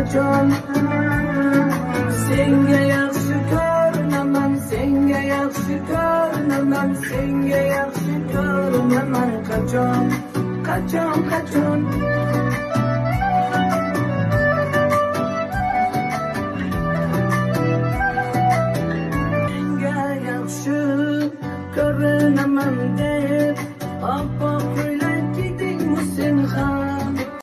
qachon. Senga yaxshi ko'rinaman, senga yaxshi ko'rinaman, senga yaxshi ko'rinaman qachon, qachon, qachon.